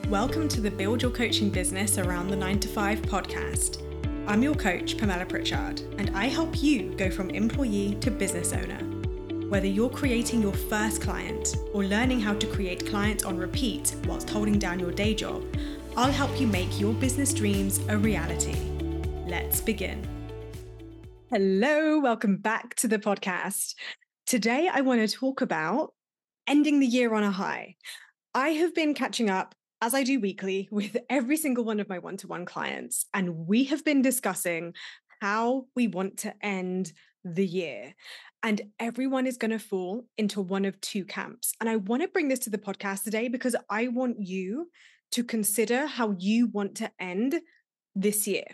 Welcome to the Build Your Coaching Business Around the 9 to 5 podcast. I'm your coach, Pamela Pritchard, and I help you go from employee to business owner. Whether you're creating your first client or learning how to create clients on repeat whilst holding down your day job, I'll help you make your business dreams a reality. Let's begin. Hello, welcome back to the podcast. Today, I want to talk about ending the year on a high. I have been catching up, as I do weekly, with every single one of my one-to-one clients, and we have been discussing how we want to end the year. And everyone is going to fall into one of two camps. And I want to bring this to the podcast today because I want you to consider how you want to end this year.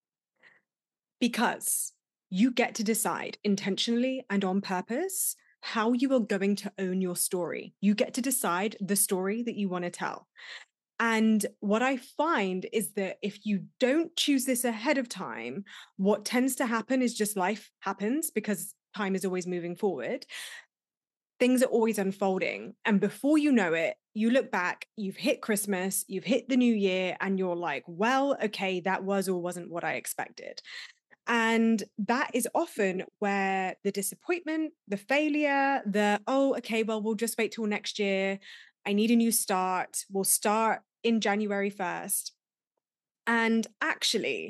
Because you get to decide intentionally and on purpose how you are going to own your story. You get to decide the story that you want to tell. And what I find is that if you don't choose this ahead of time, what tends to happen is just life happens because time is always moving forward. Things are always unfolding. And before you know it, you look back, you've hit Christmas, you've hit the new year, and you're like, well, okay, that was or wasn't what I expected. And that is often where the disappointment, the failure, we'll just wait till next year. I need a new start. We'll start in January 1st. And actually,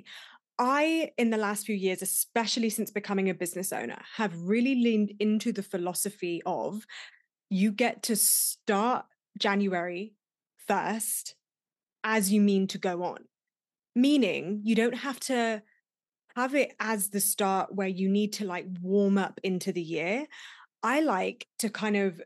in the last few years, especially since becoming a business owner, have really leaned into the philosophy of you get to start January 1st as you mean to go on. Meaning you don't have to have it as the start where you need to warm up into the year. I like to kind of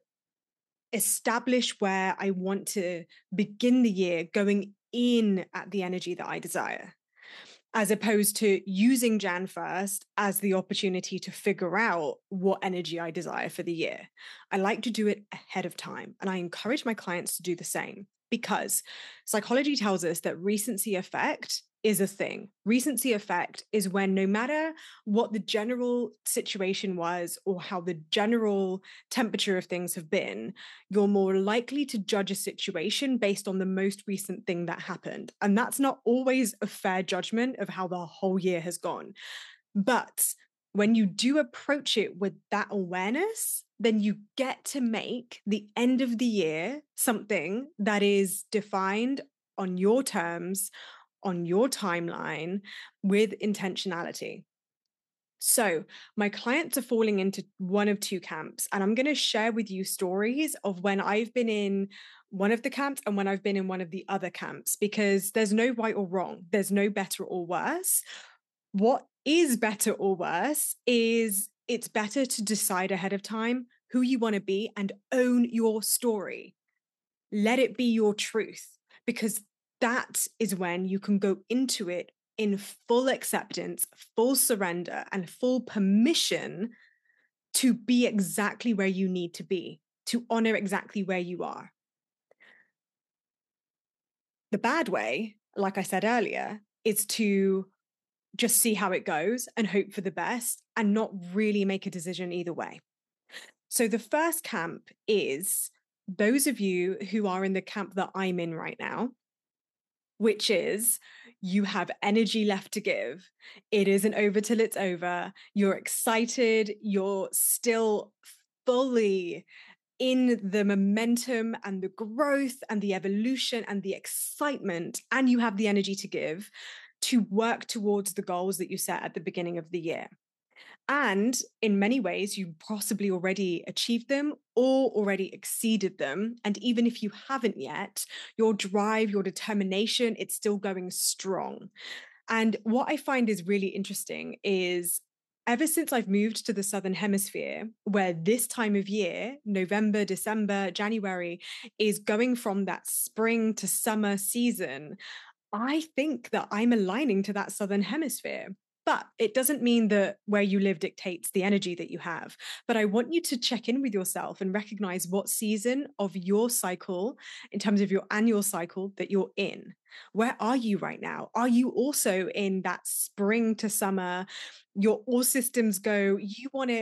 establish where I want to begin the year going in at the energy that I desire, as opposed to using Jan 1st as the opportunity to figure out what energy I desire for the year. I like to do it ahead of time, and I encourage my clients to do the same because psychology tells us that recency effect is a thing. Recency effect is when no matter what the general situation was or how the general temperature of things have been, you're more likely to judge a situation based on the most recent thing that happened. And that's not always a fair judgment of how the whole year has gone. But when you do approach it with that awareness, then you get to make the end of the year something that is defined on your terms, on your timeline, with intentionality. So my clients are falling into one of two camps, and I'm going to share with you stories of when I've been in one of the camps and when I've been in one of the other camps, because there's no right or wrong. There's no better or worse. What is better or worse is it's better to decide ahead of time who you want to be and own your story. Let it be your truth, because that is when you can go into it in full acceptance, full surrender, and full permission to be exactly where you need to be, to honor exactly where you are. The bad way, like I said earlier, is to just see how it goes and hope for the best and not really make a decision either way. So the first camp is those of you who are in the camp that I'm in right now, which is you have energy left to give. It isn't over till it's over. You're excited. You're still fully in the momentum and the growth and the evolution and the excitement, and you have the energy to give to work towards the goals that you set at the beginning of the year. And in many ways, you possibly already achieved them or already exceeded them. And even if you haven't yet, your drive, your determination, it's still going strong. And what I find is really interesting is ever since I've moved to the Southern Hemisphere, where this time of year, November, December, January, is going from that spring to summer season, I think that I'm aligning to that Southern Hemisphere. But it doesn't mean that where you live dictates the energy that you have. But I want you to check in with yourself and recognize what season of your cycle, in terms of your annual cycle, that you're in. Where are you right now? Are you also in that spring to summer? Your all systems go, you want to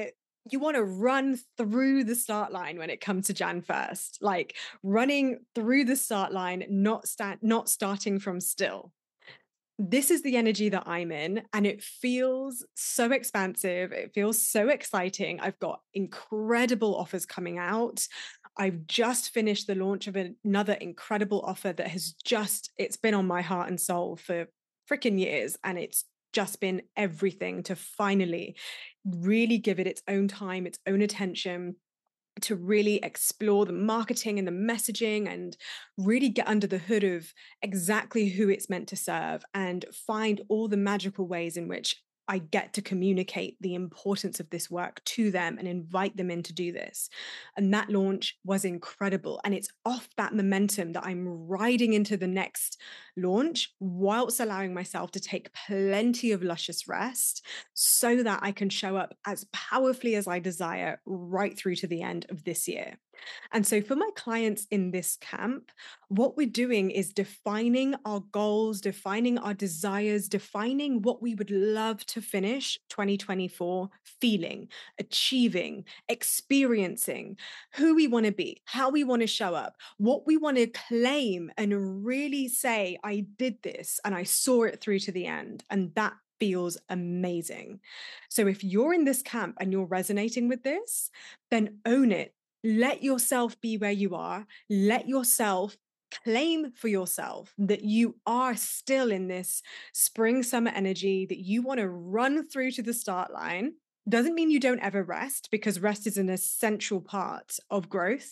you want to run through the start line when it comes to Jan 1st, like running through the start line, not starting from still. This is the energy that I'm in, and it feels so expansive. It feels so exciting. I've got incredible offers coming out. I've just finished the launch of another incredible offer that it's been on my heart and soul for freaking years. And it's just been everything to finally really give it its own time, its own attention, to really explore the marketing and the messaging and really get under the hood of exactly who it's meant to serve and find all the magical ways in which I get to communicate the importance of this work to them and invite them in to do this. And that launch was incredible. And it's off that momentum that I'm riding into the next launch, whilst allowing myself to take plenty of luscious rest so that I can show up as powerfully as I desire right through to the end of this year. And so for my clients in this camp, what we're doing is defining our goals, defining our desires, defining what we would love to finish 2024 feeling, achieving, experiencing, who we want to be, how we want to show up, what we want to claim and really say, I did this and I saw it through to the end. And that feels amazing. So if you're in this camp and you're resonating with this, then own it. Let yourself be where you are. Let yourself claim for yourself that you are still in this spring, summer energy, that you want to run through to the start line. Doesn't mean you don't ever rest, because rest is an essential part of growth.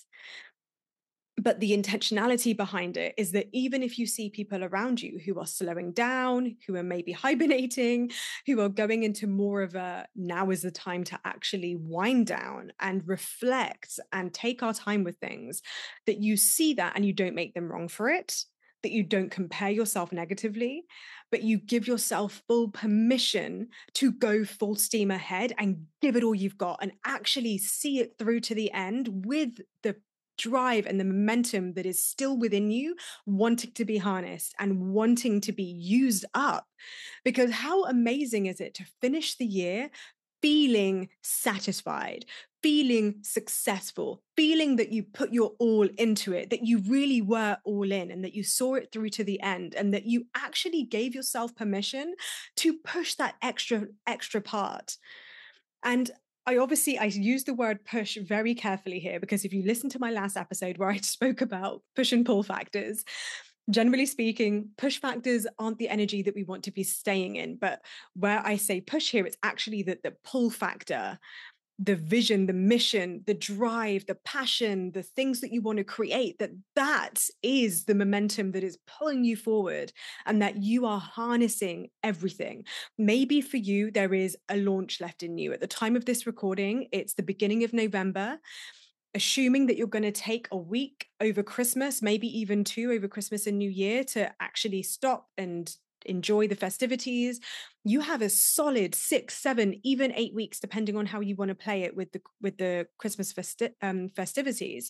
But the intentionality behind it is that even if you see people around you who are slowing down, who are maybe hibernating, who are going into more of a now is the time to actually wind down and reflect and take our time with things, that you see that and you don't make them wrong for it, that you don't compare yourself negatively, but you give yourself full permission to go full steam ahead and give it all you've got and actually see it through to the end with the drive and the momentum that is still within you, wanting to be harnessed and wanting to be used up. Because how amazing is it to finish the year feeling satisfied, feeling successful, feeling that you put your all into it, that you really were all in and that you saw it through to the end, and that you actually gave yourself permission to push that extra part. And I use the word push very carefully here, because if you listen to my last episode where I spoke about push and pull factors, generally speaking, push factors aren't the energy that we want to be staying in. But where I say push here, it's actually that the pull factor, the vision, the mission, the drive, the passion, the things that you want to create, that is the momentum that is pulling you forward, and that you are harnessing everything. Maybe for you, there is a launch left in you. At the time of this recording, it's the beginning of November. Assuming that you're going to take a week over Christmas, maybe even two over Christmas and New Year, to actually stop and enjoy the festivities, you have a solid 6, 7, even 8 weeks, depending on how you want to play it with the Christmas festivities,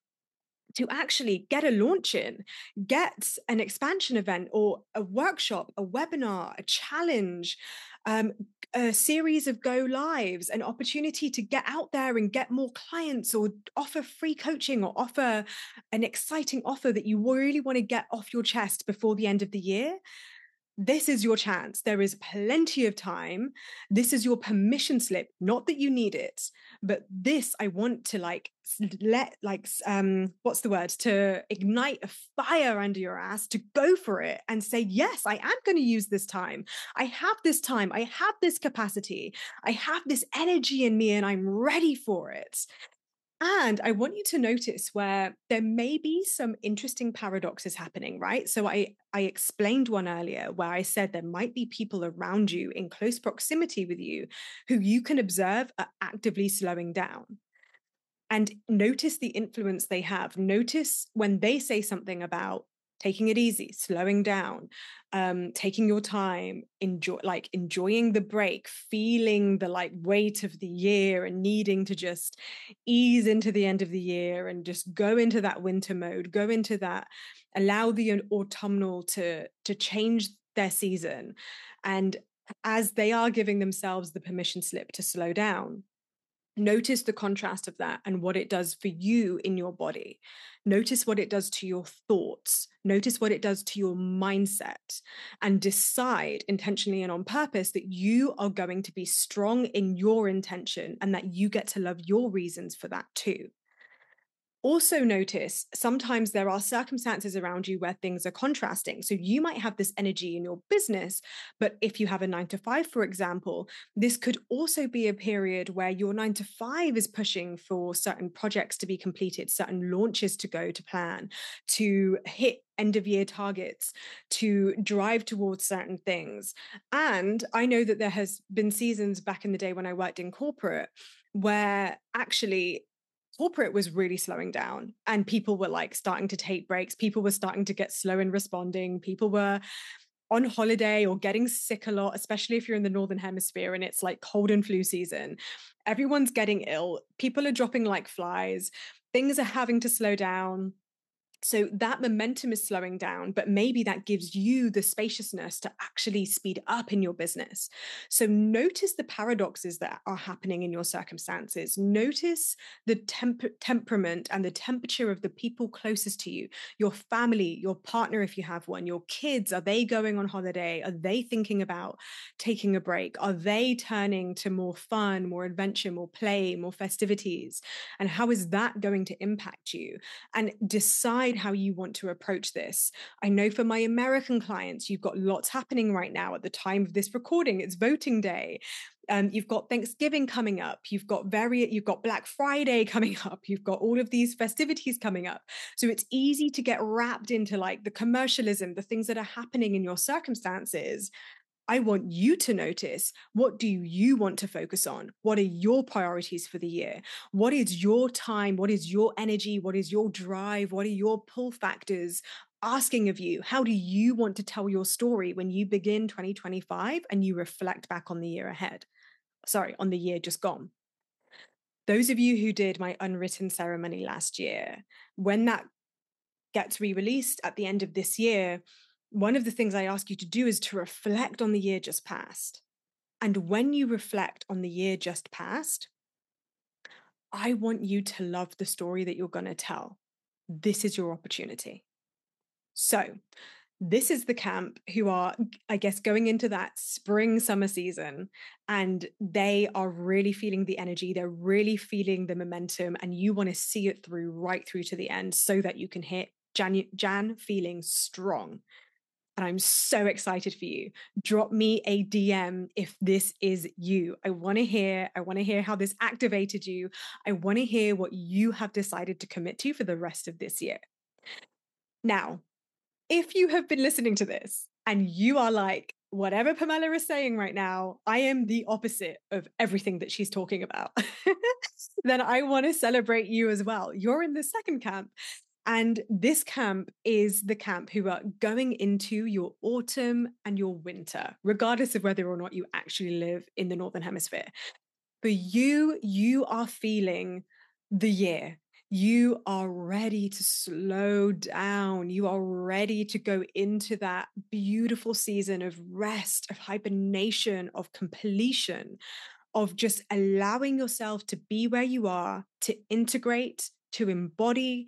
to actually get a launch in, get an expansion event or a workshop, a webinar, a challenge, a series of go lives, an opportunity to get out there and get more clients, or offer free coaching, or offer an exciting offer that you really want to get off your chest before the end of the year. This is your chance. There is plenty of time. This is your permission slip. Not that you need it, but this, I want to what's the word? To ignite a fire under your ass, to go for it and say, yes, I am going to use this time. I have this time. I have this capacity. I have this energy in me, and I'm ready for it. And I want you to notice where there may be some interesting paradoxes happening, right? So I explained one earlier where I said there might be people around you in close proximity with you who you can observe are actively slowing down. And notice the influence they have. Notice when they say something about taking it easy, slowing down, taking your time, enjoying the break, feeling the weight of the year and needing to just ease into the end of the year and just go into that winter mode, go into that, allow the autumnal to change their season. And as they are giving themselves the permission slip to slow down, Notice the contrast of that and what it does for you in your body. Notice what it does to your thoughts. Notice what it does to your mindset, and decide intentionally and on purpose that you are going to be strong in your intention and that you get to love your reasons for that too. Also, notice sometimes there are circumstances around you where things are contrasting. So you might have this energy in your business, but if you have a 9 to 5, for example, this could also be a period where your 9 to 5 is pushing for certain projects to be completed, certain launches to go to plan, to hit end of year targets, to drive towards certain things. And I know that there has been seasons back in the day when I worked in corporate where actually corporate was really slowing down and people were like starting to take breaks. People were starting to get slow in responding. People were on holiday or getting sick a lot, especially if you're in the Northern Hemisphere and it's like cold and flu season. Everyone's getting ill. People are dropping like flies. Things are having to slow down. So that momentum is slowing down, but maybe that gives you the spaciousness to actually speed up in your business. So notice the paradoxes that are happening in your circumstances. Notice the temperament and the temperature of the people closest to you, your family, your partner, if you have one, your kids. Are they going on holiday? Are they thinking about taking a break? Are they turning to more fun, more adventure, more play, more festivities? And how is that going to impact you? And decide how you want to approach this. I know for my American clients, you've got lots happening right now at the time of this recording. It's voting day. You've got Thanksgiving coming up. You've got Black Friday coming up. You've got all of these festivities coming up. So it's easy to get wrapped into like the commercialism, the things that are happening in your circumstances. I want you to notice, what do you want to focus on? What are your priorities for the year? What is your time? What is your energy? What is your drive? What are your pull factors asking of you? How do you want to tell your story when you begin 2025 and you reflect back on the year ahead? Sorry, on the year just gone. Those of you who did my unwritten ceremony last year, when that gets re-released at the end of this year, one of the things I ask you to do is to reflect on the year just past. And when you reflect on the year just past, I want you to love the story that you're going to tell. This is your opportunity. So, this is the camp who are, I guess, going into that spring, summer season, and they are really feeling the energy. They're really feeling the momentum, and you want to see it through right through to the end so that you can hit Jan feeling strong. And I'm so excited for you. Drop me a DM if this is you. I want to hear how this activated you. I want to hear what you have decided to commit to for the rest of this year. Now, if you have been listening to this and you are like, whatever Pamela is saying right now, I am the opposite of everything that she's talking about, then I want to celebrate you as well. You're in the second camp. And this camp is the camp who are going into your autumn and your winter, regardless of whether or not you actually live in the Northern Hemisphere. For you, you are feeling the year. You are ready to slow down. You are ready to go into that beautiful season of rest, of hibernation, of completion, of just allowing yourself to be where you are, to integrate, to embody,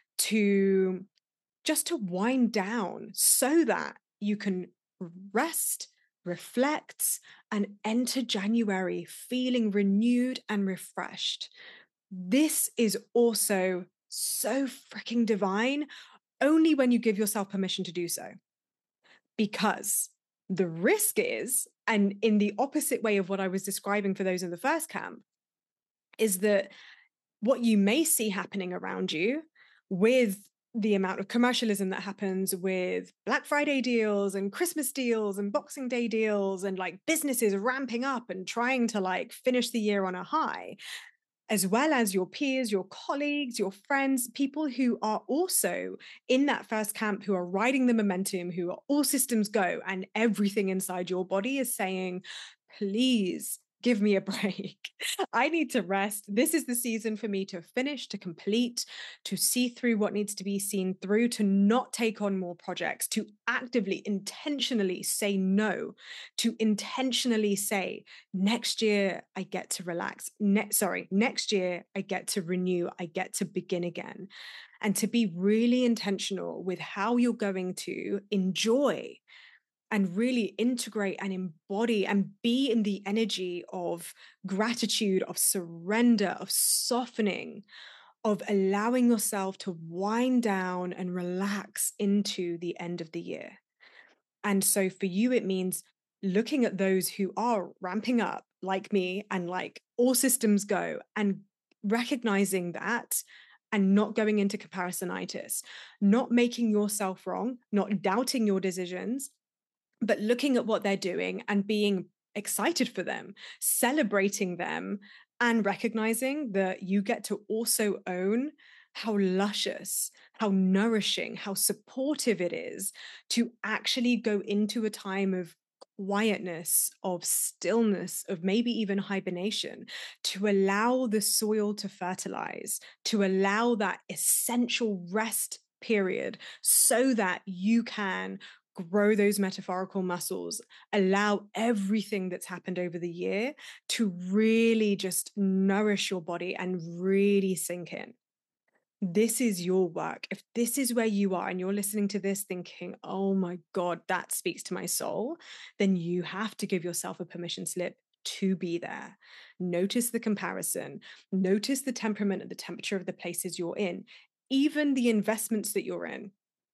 to just to wind down so that you can rest, reflect, and enter January feeling renewed and refreshed. This is also so freaking divine only when you give yourself permission to do so. Because the risk is, and in the opposite way of what I was describing for those in the first camp, is that what you may see happening around you with the amount of commercialism that happens with Black Friday deals and Christmas deals and Boxing Day deals and like businesses ramping up and trying to like finish the year on a high, as well as your peers, your colleagues, your friends, people who are also in that first camp, who are riding the momentum, who are all systems go, and everything inside your body is saying, please give me a break. I need to rest. This is the season for me to finish, to complete, to see through what needs to be seen through, to not take on more projects, to actively, intentionally say no, to intentionally say, next year I get to relax. Next year I get to renew, I get to begin again. And to be really intentional with how you're going to enjoy and really integrate and embody and be in the energy of gratitude, of surrender, of softening, of allowing yourself to wind down and relax into the end of the year. And so for you, it means looking at those who are ramping up, like me, and like all systems go, and recognizing that and not going into comparisonitis, not making yourself wrong, not doubting your decisions, but looking at what they're doing and being excited for them, celebrating them, and recognizing that you get to also own how luscious, how nourishing, how supportive it is to actually go into a time of quietness, of stillness, of maybe even hibernation, to allow the soil to fertilize, to allow that essential rest period so that you can grow those metaphorical muscles, allow everything that's happened over the year to really just nourish your body and really sink in. This is your work. If this is where you are and you're listening to this thinking, oh my God, that speaks to my soul, then you have to give yourself a permission slip to be there. Notice the comparison, notice the temperament and the temperature of the places you're in, even the investments that you're in,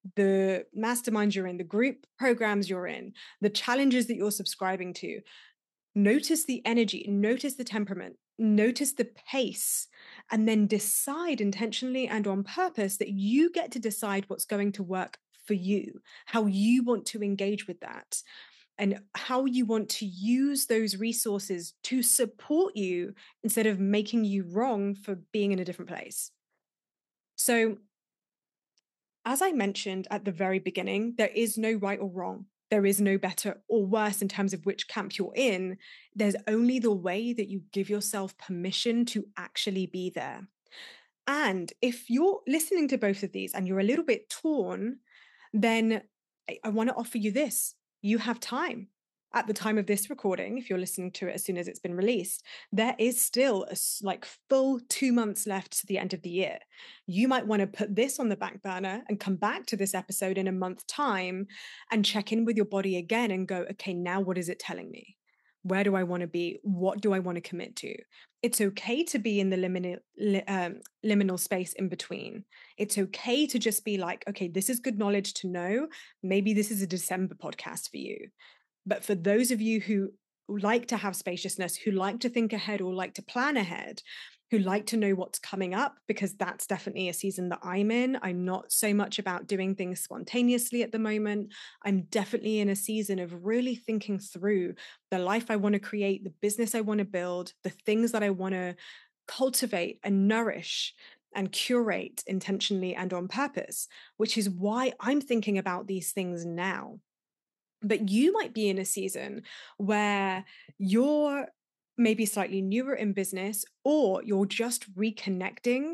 the masterminds you're in, the group programs you're in, the challenges that you're subscribing to. Notice the energy, notice the temperament, notice the pace, and then decide intentionally and on purpose that you get to decide what's going to work for you, how you want to engage with that, and how you want to use those resources to support you instead of making you wrong for being in a different place. So, as I mentioned at the very beginning, there is no right or wrong. There is no better or worse in terms of which camp you're in. There's only the way that you give yourself permission to actually be there. And if you're listening to both of these and you're a little bit torn, then I want to offer you this. You have time. At the time of this recording, if you're listening to it as soon as it's been released, there is still a like full 2 months left to the end of the year. You might want to put this on the back burner and come back to this episode in a month's time and check in with your body again and go, okay, now what is it telling me? Where do I want to be? What do I want to commit to? It's okay to be in the liminal space in between. It's okay to just be like, okay, this is good knowledge to know. Maybe this is a December podcast for you. But for those of you who like to have spaciousness, who like to think ahead or like to plan ahead, who like to know what's coming up, because that's definitely a season that I'm in. I'm not so much about doing things spontaneously at the moment. I'm definitely in a season of really thinking through the life I want to create, the business I want to build, the things that I want to cultivate and nourish and curate intentionally and on purpose, which is why I'm thinking about these things now. But you might be in a season where you're maybe slightly newer in business, or you're just reconnecting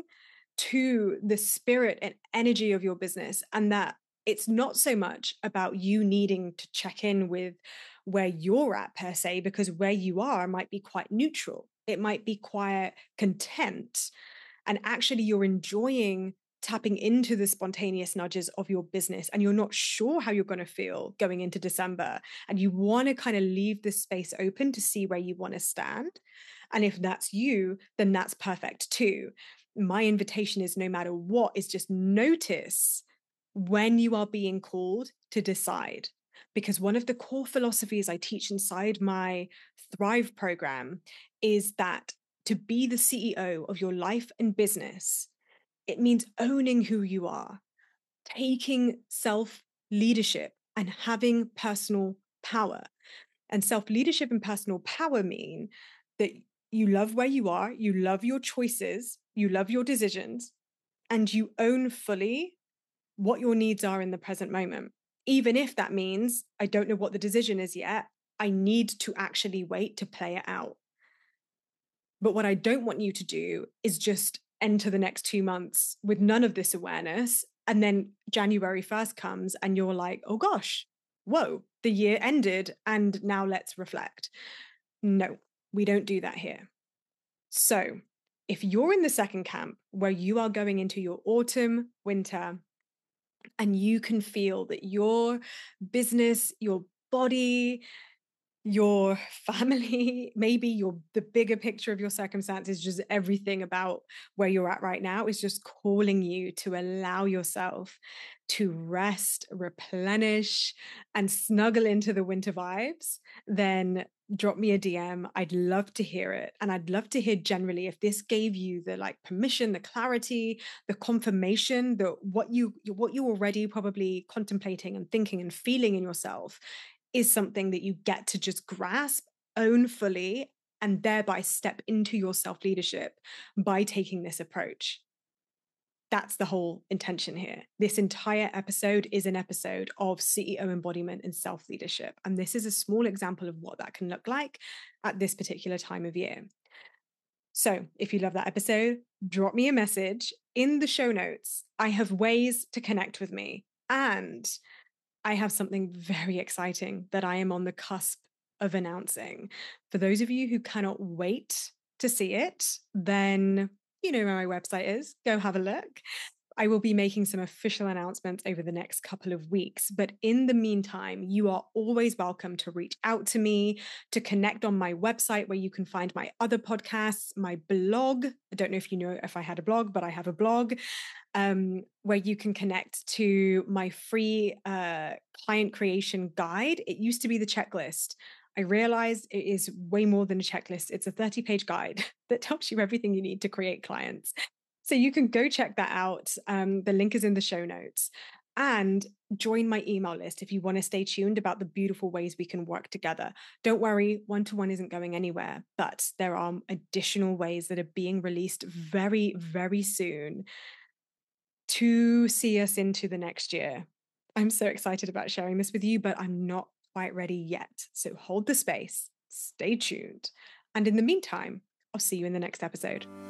to the spirit and energy of your business, and that it's not so much about you needing to check in with where you're at per se, because where you are might be quite neutral. It might be quite content. And actually, you're enjoying tapping into the spontaneous nudges of your business, and you're not sure how you're going to feel going into December, and you want to kind of leave this space open to see where you want to stand. And if that's you, then that's perfect too. My invitation is, no matter what, is just notice when you are being called to decide. Because one of the core philosophies I teach inside my Thrive program is that to be the CEO of your life and business, it means owning who you are, taking self-leadership and having personal power. And self-leadership and personal power mean that you love where you are, you love your choices, you love your decisions, and you own fully what your needs are in the present moment. Even if that means I don't know what the decision is yet, I need to actually wait to play it out. But what I don't want you to do is just enter the next 2 months with none of this awareness. And then January 1st comes and you're like, oh gosh, whoa, the year ended and now let's reflect. No, we don't do that here. So if you're in the second camp where you are going into your autumn, winter, and you can feel that your business, your body, your family, maybe the bigger picture of your circumstances, just everything about where you're at right now is just calling you to allow yourself to rest, replenish, and snuggle into the winter vibes, then drop me a DM. I'd love to hear it. And I'd love to hear generally if this gave you the like permission, the clarity, the confirmation that what you already probably contemplating and thinking and feeling in yourself is something that you get to just grasp, own fully, and thereby step into your self-leadership by taking this approach. That's the whole intention here. This entire episode is an episode of CEO embodiment and self-leadership. And this is a small example of what that can look like at this particular time of year. So if you love that episode, drop me a message. In the show notes, I have ways to connect with me. And I have something very exciting that I am on the cusp of announcing. For those of you who cannot wait to see it, then you know where my website is. Go have a look. I will be making some official announcements over the next couple of weeks. But in the meantime, you are always welcome to reach out to me, to connect on my website where you can find my other podcasts, my blog. I don't know if you know if I had a blog, but I have a blog where you can connect to my free client creation guide. It used to be the checklist. I realized it is way more than a checklist. It's a 30-page guide that tells you everything you need to create clients. So you can go check that out. The link is in the show notes. And join my email list if you want to stay tuned about the beautiful ways we can work together. Don't worry, one-to-one isn't going anywhere, but there are additional ways that are being released very, very soon to see us into the next year. I'm so excited about sharing this with you, but I'm not quite ready yet. So hold the space, stay tuned. And in the meantime, I'll see you in the next episode.